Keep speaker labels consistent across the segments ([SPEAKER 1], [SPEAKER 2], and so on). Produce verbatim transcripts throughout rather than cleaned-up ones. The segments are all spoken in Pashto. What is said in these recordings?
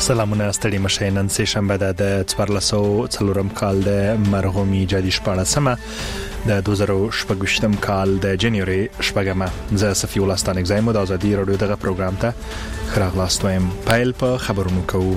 [SPEAKER 1] سلامونه ستړي مشه نن سه شنبه د څوارلس سوه څلورم کال د مرغومي جدي شپاړسمه د دوه زره شپږم کال د جنوري شپږمه زه صفي الله ستانک زایم د ازادي رادیو دغه پروګرام ته خراغلاست وایم. پایل په خبرونو کوو.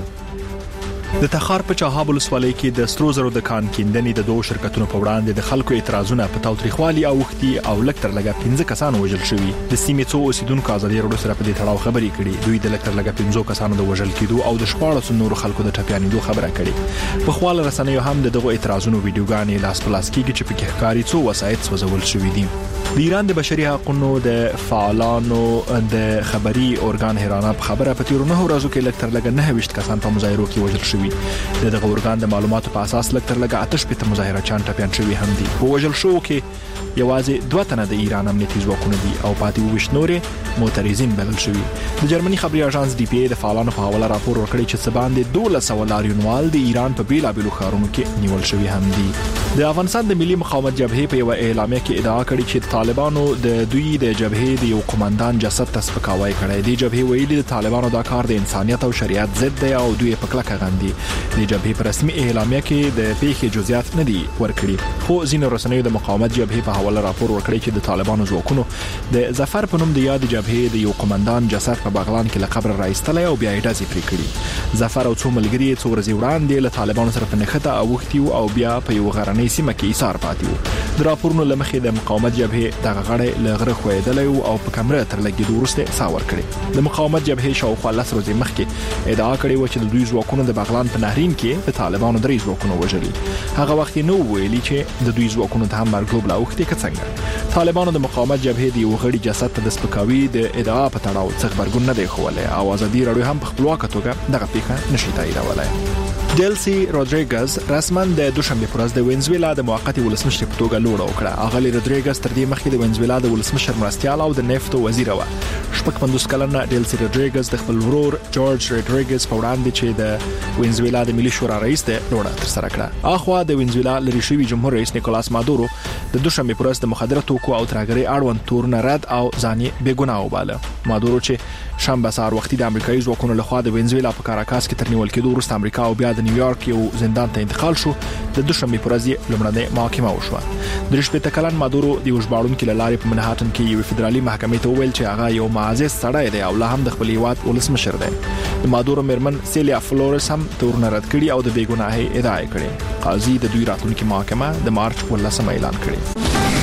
[SPEAKER 1] د تخار په چاهاب ولسوالۍ کې د سترو زرو د کان کیندنې د دوه شرکتونو په وړاندې د خلکو اعتراضونه په تاوتریخوالي او وختي او لکتر لګا پنځه کسانو وژل شوي. د سیمې څو اوسیدونکو ازادي رادیو سره په دې تړاو خبرې کړي. دوی د لکتر لګا پنځه کسانو د وژل کېدو او د شپاړس نورو خلکو د ټپيانېدو خبره کړي. په خپل رسنیو هم دغه اعتراضونو ویډیوګانې لاس پلاس کېږي چې په کې ښکاری څو وسایط سوځول شوي دي. د ایران د بشري حقوقو د فعالانو د خبري اورګان هرانا په خبره په تیرو نه ورځو کې لکتر لګا نه وشت کسان په مظاهرو کې وژل شوي. د دغه اورګان د معلوماتو په اساس لکتر لګا آتش په مظاهره چان ټپيان شوي هم دي. په وژل شو کې یوازې دوه تنه د ایران امنیتي ځواکونه دي او پاتې وښ نورې معترضین بلل شوي. د جرمني خبري اژانس ډي پی ای د فعالانو په حواله راپور ورکړی چې سباند دولس سوه لاریونوال د ایران په بیلابیلو ښارونو کې نیول شوي هم دي. د افغانستان د ملي مقاومت جبهې په یو اعلامیه کې ادعا کړې چې طالبانو د دوی د جبهې د یو قوماندان جسد تسپکاوی کړی دی. جبهې ویلي د طالبانو دا کار د انسانيت او شریعت ضد دی او دوی په کلکه غندي. د جبهې په رسمي اعلامیه کې د پیښې جزئیات نه دي ورکړي، خو ځینو رسنیو د مقاومت جبهې په حواله راپور ورکړی چې د طالبانو ځواکونو د ظفر په نوم د یاد جبهې د یو قوماندان جسد په بغلان کې له قبر راایستلی او بیا یې ډزې پرې کړي. ظفر او څو ملګري څو ورځې وړاندې له طالبانو سره په نښته اوښتي او بیا په یو غرنۍ سیمه کې ایثار پاتې وو. د راپورونو لمخې د مقاومت جبهې دغه غړی له غره خویدلی او په کمره تر لګېدو وروسته سا ورکړي. د مقاومت جبهې شاوخوا لس ورځې مخکې ادعا کړې و چې د دوی ځواکونو د بغلان په نهرین کې د طالبانو درې ځواکونه وژلي. هغه وخت نو ویلي چې د دوی ځواکونو ته هم مرګوب لا اوښتي که څنګه. طالبانو د مقاومت جبهې د یو غړي جسد ته د سپکاوي د ادعا په تړاو څه خبرګون نه دی ښوولی او ازادي رادیو هم په خپلواکه توګه دغه پیښه نشي تاییدولی. ډیلسي روډریګز رسما د دوشنبه پر ورځ د وینزویلا د موقتی ولسمشر په توګه لوړه وکړه. اغلی روډریګز تر دې مخکې د وینزویلا د ولسمشر مرستیال او د نفتو وزیر و. شپږ پنځوس کلنه ډیلسي روډریګز د خپل ورور جورج روډریګز په وړاندې چې د وینزویلا د ملي شورا رئیس دی لوړه تر سره کړه. اخوا د وینزویلا لری شوی جمهور رئیس نیکولاس مادورو د دوشنبه پر ورځ د مخدره توکو او ترهګرۍ اړوند تورونه رد او ځاني بېګناه وباله. مادورو چې شنبه سهار وختي د امریکایي ځواکونو لخوا د وینزویلا په کاراکاس کې تر نیول کېدو وروسته امریکا او بیا د نیویارک یو زندان ته انتقال شو، د دوشنبه پر ورځ لومړنۍ محاکمه وشوه. د شپږ کلن مادورو د یو ژباړونکو له لارې په منهاتن کې یو فدرالي محکمې ته وویل چې هغه یو معزز سړی دی او لا هم د خپل هیواد ولسمشر دی. د مادورو میرمن سیلیا فلورس هم تورونه رد کړي او د بېګناهۍ ادعا یې کړې. قاضي د دوی راتلونکي محاکمه د مارچ ولسمه اعلان کړې.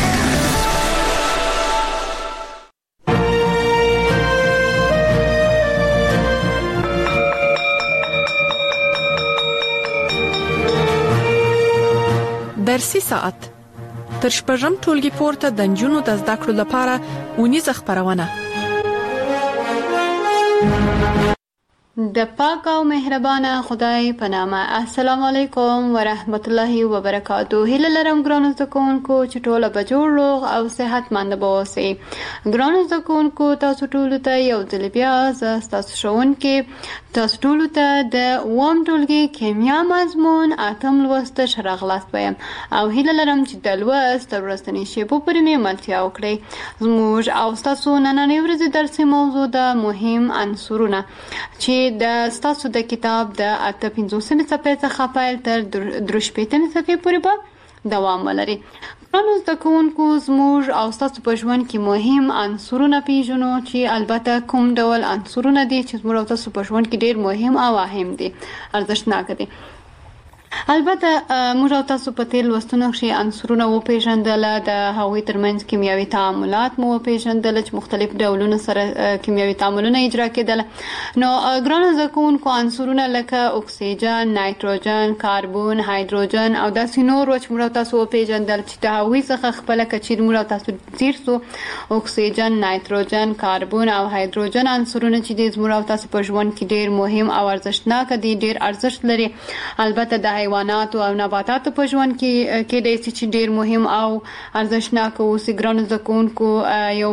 [SPEAKER 2] درسي ساعت تر شپږم ټولګي پورته د نجونو د زده کړو لپاره ونیزه خبرونه.
[SPEAKER 3] د پاک او مهربانه خدای په نامه. السلام علیکم ورحمت الله وبرکاتہ. هیله لرم ګرانو زده کوونکو چې ټوله به جوړ روغ او صحتمند به اوسئ. ګرانو زده کوونکو تاسو ټولو ته یو ځل بیا زه ستاسو ښوونکې تاسو ټولو ته د اووم ټولګي کیمیا مضمون اتم لوست ښه راغلاست وایم او هیله لرم چې د لوست تر وروستنۍ شیبو پورې مې ملتیا وکړئ. زموږ او ستاسو نننۍ ورځې درسي موضوع د مهم عنصرونه چې د ستاسو د کتاب د اته پنځوسمې صفحې څخه پیل تر درې شپېتمې صفحې پورې به دوام ولري. ګرانو زده کوونکو زموږ او ستاسو په ژوند کې مهم عنصرونه پیژنو چې البته کوم ډول عنصرونه دي چې زموږ او تاسو په ژوند کې ډېر مهم او اهم دي، ارزښتناک دي. البته موږ او تاسو په تیر لوستونو کې عنصرونه وپېژندل، د هغوی ترمنځ کیمیاوي تعاملات مو وپېژندل چې مختلف ډولونه سره کیمیاوي تعاملونه اجرا کېدل. نو ګرانو زده کوونکو عنصرونه لکه اکسیجن، نایتروجن، کاربون، هایدروجن او داسې نور چې موږ او تاسو وپېژندل چې د هغوی څخه خپله که چیرې موږ او تاسو ځیر سو اکسیجن، نایتروجن، کاربون او هایدروجن عنصرونه چې دي زموږ او تاسو په ژوند کې ډېر مهم او ارزښتناک دي، ډېر ارزښت لري. البته د حیواناتو او نباتاتو په ژوند کې کېدای شي چې ډېر مهم او ارزښتناک اوسي. ګرانو زده کوونکو یو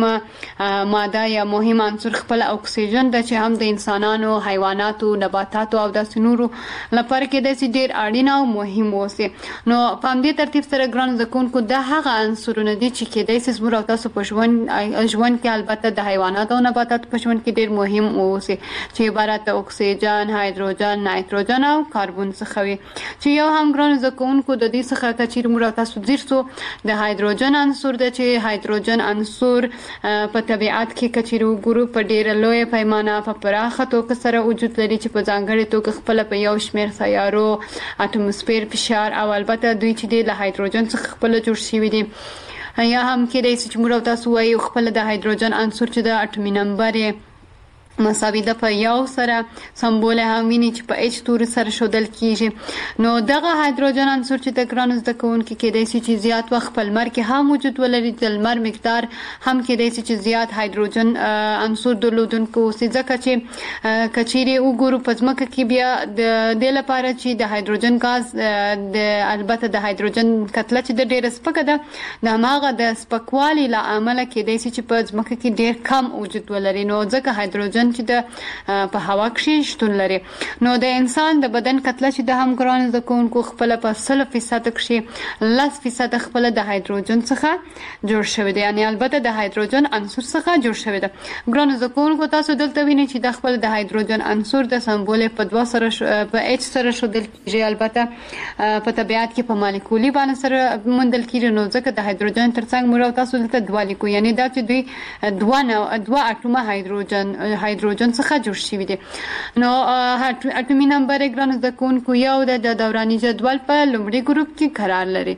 [SPEAKER 3] مهمه ماده یا مهم عنصر خپل اکسیجن ده چې هم د انسانانو، حیواناتو، نباتاتو او داسې نورو لپاره کېدای شي ډېر اړین او مهم اوسي. نو په همدې ترتیب سره ګرانو زده کوونکو دا هغه عنصرونه دي چې کېدای شي زموږ او تاسو په ژوند ژوند کې البته د حیواناتو او نباتاتو په ژوند کې ډېر مهم اوسي چې عبارت د اکسیجن، هایدروجن، نایتروجن او کاربن څخه وي. چې یو هم ګرانو زده کوونکو د دې څخه که چیرې موږ او تاسو ځیر سو د هایدروجن عنصر ده چې هایدروجن عنصر په طبیعت کې که چیرې وګورو په ډېره لویه پیمانه په پراخه توګه سره وجود لري چې په ځانګړې توګه خپله په یو شمېر سیارو، اټموسفیر، فشار او البته دوی چې دی له هایدروجن څخه خپله جوړ شوي دي. یا هم کېدای شي چې موږ او تاسو وایو خپله د هایدروجن عنصر چې د اټومي نمبر یې مساوي ده په یو سره، سمبول هم ویني چې په ایچ توري سره ښودل کیږي. نو دغه هایدروجن عنصر چې د ګرانو زده کوونکو کېدای شي چې زیات وخت په لمر کې هم وجود ولري، د لمر مقدار هم کېدای شي چې زیات هایدروجن عنصر درلودونکی اوسي، ځکه چې که چیرې وګورو په ځمکه کې بیا د دې لپاره چې د هایدروجن ګاز د البته د هایدروجن کتله چې د ډېره سپکه ده د هماغه د سپکوالي له امله کېدای شي چې په ځمکه کې ډېر کم وجود ولري. نو ځکه هایدروجن چې د په هوا کې شتون لري. نو د انسان د بدن کتله چې د هم ګرانو زده کوونکو خپله په سلو فیصد کښې لس فیصد خپله د هایدروجن څخه جوړ شوی دی، یعنې البته د هایدروجن عنصر څخه جوړ شوی ده. ګرانو زده کوونکو تاسو دلته وینئ چې د خپل د هایدروجن عنصر د سمبول په دوه سره په ایچ سره ښودل کېږي، البته په طبیعت کې په مالیکولي بڼه سره موندل کېږي. نو ځکه د هایدروجن تر څنګ موږ تاسو دلته دوه لیکو، یعنې دا چې دوی دوه دوه اټومه هایدروجن هایدروجن څخه جوړ شوي دي. نو اټومي نمبر یې ګرانو زده کوونکو یو د دوراني جدول په لومړي ګروپ کې قرار لري.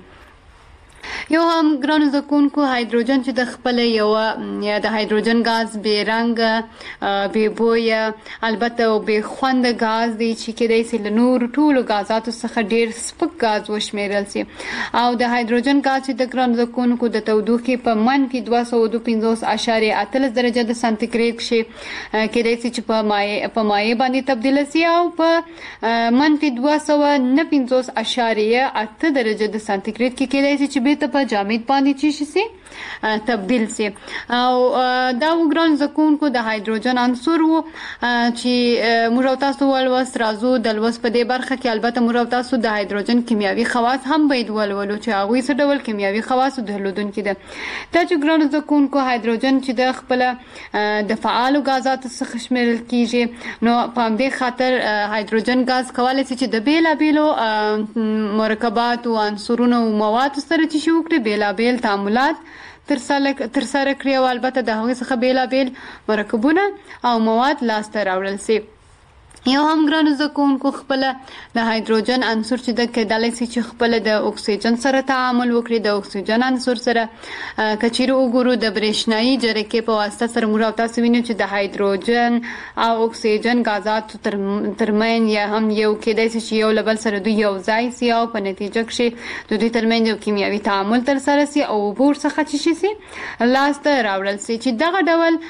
[SPEAKER 3] یو هم ګرانو زده کوونکو هایدروجن چې د خپله یوه یا د هایدروجن ګاز بې رنګه، بې بویه، البته بې خونده ګاز دی چې کېدای شي له نورو ټولو ګازاتو څخه ډېر سپک ګاز وشمېرل شي. او د هایدروجن ګاز چې د ګرانو زده کوونکو د تودوخې په منفي دوه سوه دوه پنځوس اشاریه اتلس درجه د سانتیګریډ کښې کېدای شي چې په مایع په مایع باندې تبدیله شي، او په منفي دوه سوه نه پنځوس اشاریه اته درجه د سانتیګریډ کې کېدای شي چې بیرته په جامد باندې چی شي تبدیل شي. او دا ګران زده کوونکو د هایدروجن عنصر و چې موږ او تاسو ولوست. راځو د لوست په دې برخه کې البته موږ او تاسو د هایدروجن کیمیاوي خواص هم باید ولولو چې هغوی څه ډول کیمیاوي خواص درلودونکي ده. دا چې ګران زده کوونکو هایدروجن چې د خپله د فعالو ګازاتو څخه شمیرل کیږي، نو په همدې خاطر هایدروجن ګاز کولی شي چې د بېلابېلو مرکباتو، عنصرونو او موادو سره چې شي وکړي بېلابېل تعاملات ترسره کړي، او البته د هغوی څخه بېلابېل مرکبونه او مواد لاسته راوړل شي. یو هم ګرانو زده کوونکو خپله د هایدروجن عنصر چې د کېدلی شي چې خپله د اکسیجن سره تعامل وکړي. د اکسیجن عنصر سره که چیرې وګورو د برېښنایي جرقې په واسطه سره موږ او تاسو وینو چې د هایدروجن او اکسیجن ګازاتو ترمنځ یا هم یو کېدای شي چې یو له بل سره دوی یو ځای شي، او په نتیجه کښې د دوی ترمنځ یو کیمیاوي تعامل ترسره شي او اوبه ورڅخه چې شي سي لاسته راوړل شي، چې دغه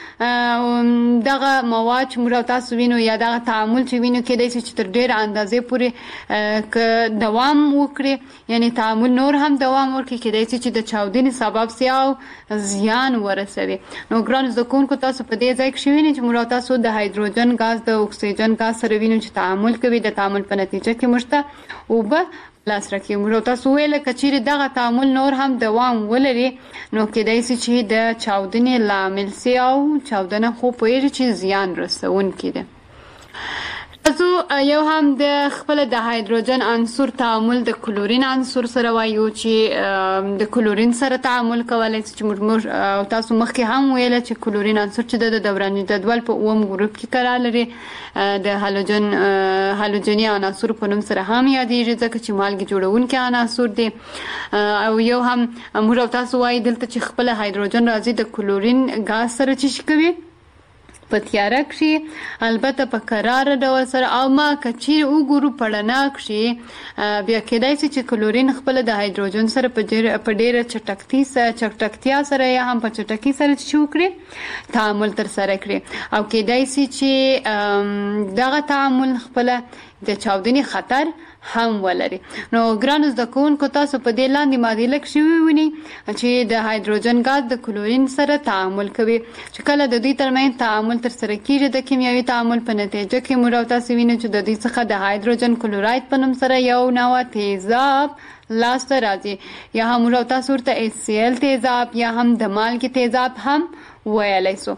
[SPEAKER 3] ډول دغه مواد چې موږ او تاسو وینو یا دغه تعامل چې وینو کېدای شي چې تر ډېره اندازې پورې که دوام وکړي، یعنې تعامل نور هم دوام وکړي، کېدای شي چې د چاودنې سبب شي او زیان ورسوي. نو ګرانو زده کوونکو تاسو په دې ځای کښې وینئ چې موږ او تاسو د هایدروجن ګاز د اکسیجن ګاز سره وینو چې تعامل کوي. د تعامل په نتیجه کې موږ ته اوبه لاس راکوي. موږ او تاسو ویله که چیرې دغه تعامل نور هم دوام ولري نو کېدای شي چې د چاودنې لامل شي، او چاودنه خو پوهېږي چې زیان رسونکې ده. تاسو یو هم د خپل د هایدروجن عنصر تعامل د کلورین عنصر سره وایو چې د کلورین سره تعامل کولی شي، چې موږ تاسو مخکې هم ویله چې کلورین عنصر چې د دوراني جدول په اووم ګروپ کې قرار لري، د هالوجن هالوجني عناصر په نوم سره هم یادېږي ځکه چې مالګې جوړونکي عناصر دي. او یو هم موږ تاسو وایي دلته چې خپل هایدروجن راځي د کلورین ګاز سره چې شي کوي په تیاره کښې، البته په قراره ډول سره. او ما که چیرې وګورو په رڼا کښې بیا کېدای شي چې کلورین خپله د هایدروجن سره په ډېره چټکتي چټکتیا سره یا هم په چټکۍ سره چې وکړي تعامل ترسره کړي، او کېدای شي چې دغه تعامل خپله د چاودنې خطر هم ولري. نو ګرانو زده کوونکو تاسو په دې لاندې مادې لږ شوي وینئ چې د هایدروجن ګاز د کلورین سره تعامل کوي چې کله د دوی ترمنځ تعامل ترسره کیږي د کیمیاوي تعامل په نتیجه کې موږ او تاسو وینو چې د دوی څخه د هایدروجن کلوراید په نوم سره یو نوع تیزاب لاسته راځي یا هم موږ او تاسو ورته ایچ سی ال تیزاب یا هم د مالګې تیزاب هم ویلی سو.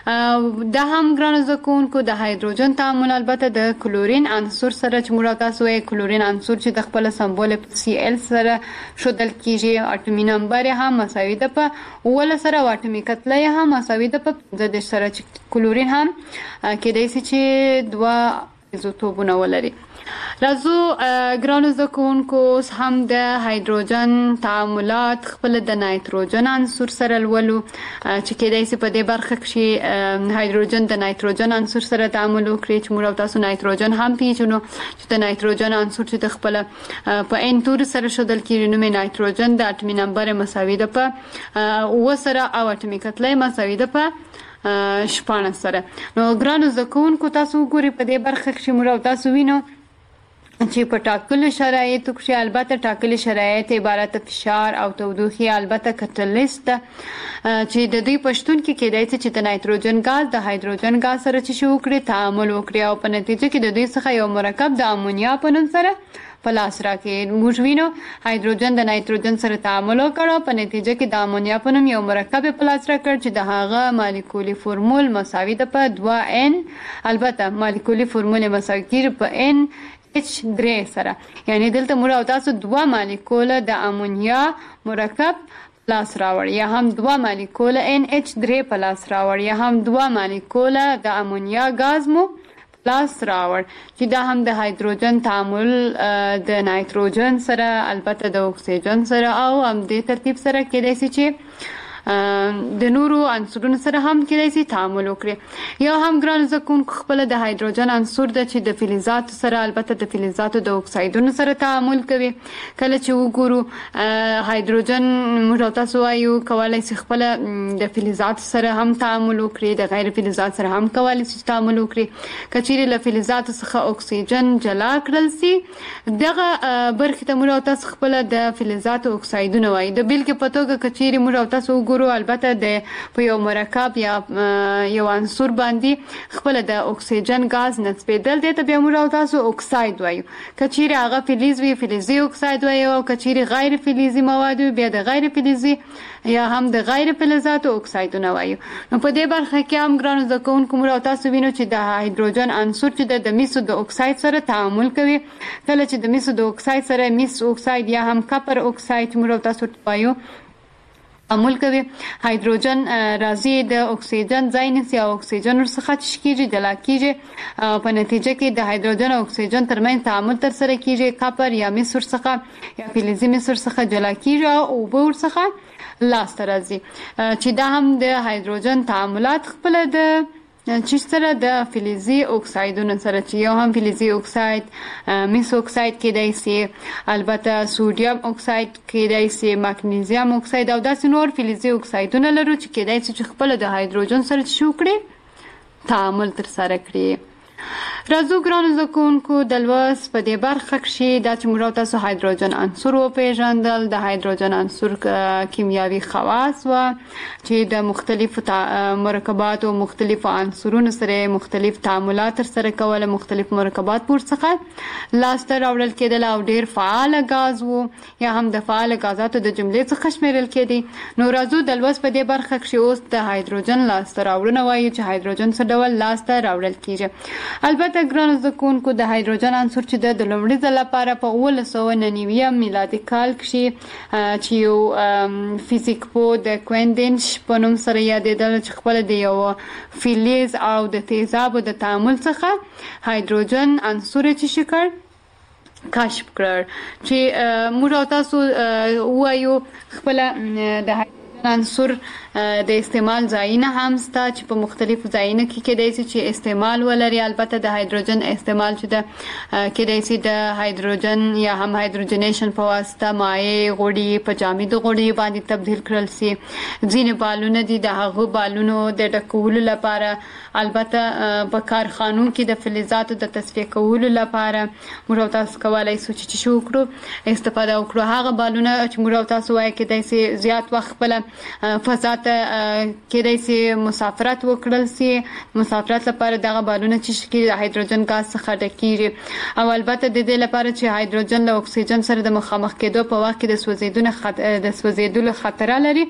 [SPEAKER 3] دا هم ګرانو زده کوونکو د هایدروجن تعامل البته د کلورین عنصر سره چې موږ تاسو وایي کلورین عنصر چې د خپل سمبول سی ال سره ښودل کیږي اټومي نمبر یې هم مساوي ده په اوولس سره او اټومي کتله یې هم مساوي ده په پنځه دېرش سره چې کلورین هم کیدای شي چې دوه ایزوتوپونه ولري. راځو ګرانو زده کوونکو اوس هم د هایدروجن تعاملات خپل د نایتروجن عنصر سره لولو چې کیدای شي په دې برخه کې هایدروجن د نایتروجن عنصر سره تعامل وکړي چې موږ تاسو نایتروجن هم پیژنو چې د نایتروجن عنصر چې د خپل په ان تور سره شودل کیږي نو نایتروجن د اټومي نمبر مساوي ده په اوه سره او اټومي کتله مساوي ده په شپاړس سره. نو ګرانو زده کوونکو تاسو وګورئ په دې برخه کې موږ تاسو وینو چې په ټاکلو شرایطو کې البته ټاکلي شرایط عبارت فشار او تودوخه البته کتلیست چې د دوی پښتون کې کېدای شي چې د نایتروجن ګاز د هایدروجن ګاز سره چې شو کړي تعامل وکړي او په نتیجه کې د دوی څخه یو مرکب د امونیا په نوم سره په لاس راکړي. موږ وینو هایدروجن د نایتروجن سره تعامل وکړ په نتیجه کې د امونیا په نوم یو مرکب په لاس راکړ چې د هغه مالیکولي فورمول مساوي ده په دوه ان البته مالیکولي فورمول مساوي کیږي په ان اچ درې سره یعنی دلته موږ او تاسو دوه مالیکول د امونیا مرکب پلاس راوړ یا هم دوه مالیکول ان اچ درې پلاس راوړ یا هم دوه مالیکول د امونیا غاز مو پلاس راوړ چې دا هم د هایدروجن تعامل د نایتروجن سره البته د اکسیجن سره او هم د ترتیب سره کېدای شي چې د نورو عنصرونو سره هم کېدای شي تعامل وکړي. یا هم ګرانو زده کوونکو خپل د هایدروجن عنصر د چې د فلزاتو سره البته د فلزاتو د اکسایدونو سره تعامل کوي. کله چې وګورو هایدروجن موږ تاسو وایو کولای شي خپل د فلزاتو سره هم تعامل وکړي د غیر فلزات سره هم کولای شي تعامل وکړي. کچېرې له فلزاتو څخه اکسیجن جلا کړل شي دغه برخې ته موږ تاسو خپل د فلزاتو اکسایدونه وایي. د بیلګې په توګه کچېرې موږ تاسو ګورو البته د په یو مرکب یا یو عنصر باندې خپل د اکسیجن غاز نسبېدل دي ته بیا موږ تاسو اکساید وایو. کچېرې هغه فلز وي فلزي اکساید وایو او کچېرې غیر فلزي مواد وي بیا د غیر فلزي یا هم د غیر فلزاتو اکسایدونه وایو. نو په دې برخه کې هم ګرانو زده کوونکو موږ تاسو وینو چې د هایدروجن عنصر چې د میسو د اکساید سره تعامل کوي کله چې د میسو د اکساید سره میس اکساید یا هم کپر اکساید موږ تاسو وایو تعامل کوي هایدروجن راځي د اکسیجن ځای نیسي او اکسیجن ورڅخه چشکیږي جلا کیږي په نتیجه کې د هایدروجن او اکسیجن ترمنځ تعامل ترسره کیږي کاپر یا مس ورڅخه یا فلزي مس ورڅخه جلا کیږي او اوبه ورڅخه لاسته راځي چې دا هم د هایدروجن تعاملات خپل د چې سره د فلزي اکسایدونو سره چې یو هم فلزي اکساید مس اکساید کېدای شي البته سوډیم اکساید کېدای شي مګنیزیم اکساید او داسې نور فلزي اکسایدونه لرو چې کېدای شي چې خپل د هایدروجن سره شو کړي تعامل ترسره کړي. راځو ګرانو زده کوونکو د لوست په دې برخه کې دا چې موږ تاسو هایدروجن عنصر وپېژندل د هایدروجن عنصر کیمیاوي خواص و چې د مختلفو مرکبات او مختلفو عنصرونو سره مختلف تعاملات ترسره کول مختلف مرکبات ورڅخه لاسته راوړل کېدل او ډېر فعال غاز وو یا هم د فعال غازاتو د جملې څخه شمیرل کېدي. نو راځو د لوست په دې برخه کې اوس د هایدروجن لاسته راوړنه وایو چې هایدروجن څه ډول لاسته راوړل کېږي. البته ګرانو زده کوونکو د هایدروجن عنصر چې د لومړي ځل لپاره په اوولس سوه نهه نوي میلادي کال کې چې یو فزیک پوه د کویندینش په نوم سره یادېدل چې خپل د یو فلز او د تیزابو د تعامل څخه هایدروجن عنصر چې شکر کشف کړ چې موږ تاسو وایو خپل د عنصر د استعمال ځایونه هم شته چې په مختلفو ځایونو کې کېدای شي چې استعمال ولري. البته د هایدروجن استعمال چې د کېدای شي د هایدروجن یا هم هایدروجنیشن په واسطه مایع غوړي په جامد غوړي باندې تبدیل کړل شي. ځینې بالونه دي د هغو بالونو د ډکولو لپاره البته په کارخانو کې د فلزاتو د تصفیه کولو لپاره موږ تاسو کولای شو چې شو وکړو استفاده وکړو. هغه بالونه چې موږ تاسو وایي کېدای شي زیات وخت خپل فضا ته کېدای شي مسافرت وکړل شي. مسافرت لپاره دغه بالونه چې شکل د هایدروجن ګاز څخه ډکېږي او البته د دې لپاره چې هایدروجن له اکسیجن سره د مخامخ کېدو په وخت کې د سوځېدو د سوځېدلو خطر لري